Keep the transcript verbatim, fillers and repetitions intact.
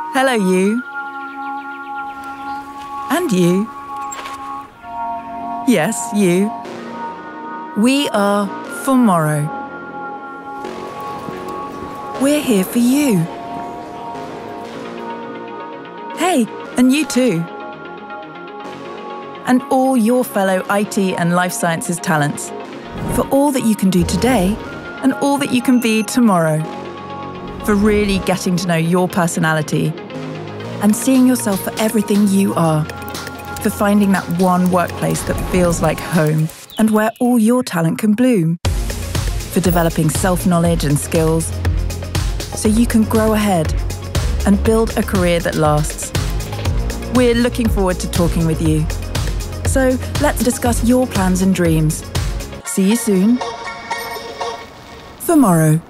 Hello, you. And you. Yes, you. We are Formorrow. We're here for you. Hey, and you too. And all your fellow I T and life sciences talents, for all that you can do today and all that you can be tomorrow. For really getting to know your personality and seeing yourself for everything you are. For finding that one workplace that feels like home and where all your talent can bloom. For developing self-knowledge and skills so you can grow ahead and build a career that lasts. We're looking forward to talking with you. So let's discuss your plans and dreams. See you soon. Formorrow.